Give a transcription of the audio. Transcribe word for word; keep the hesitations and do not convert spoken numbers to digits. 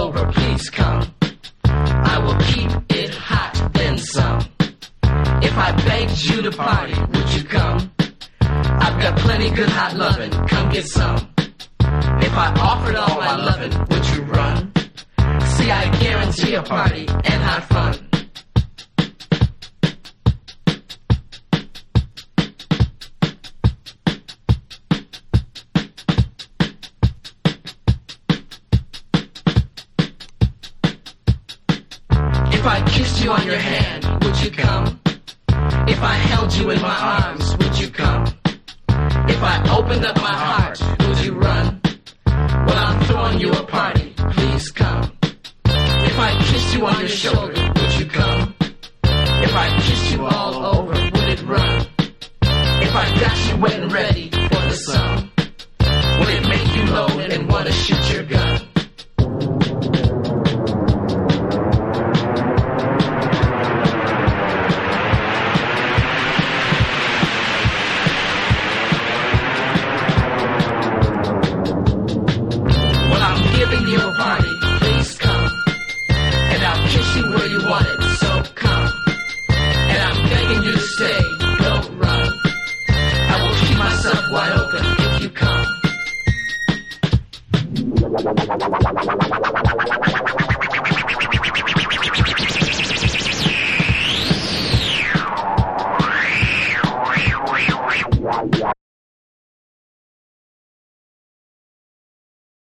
over, please come. I will keep it hot, then some. If I begged you to party, would you come? I've got plenty good hot lovin', come get some. If I offered all my lovin', would you run? See, I guarantee a party and hot fun. If I kissed you on your hand, would you come? If I held you in my arms, would you come? If I opened up my heart, would you run? Well, I'm throwing you a party, please come. If I kissed you on your shoulder, would you come? If I kissed you all over, would it run? If I got you wet and ready for the sun, would it make you load and wanna shoot your gun? Giving you a party, please come. And I'll kiss you where you want it, so come. And I'm begging you to stay, don't run. I will keep myself wide open if you come.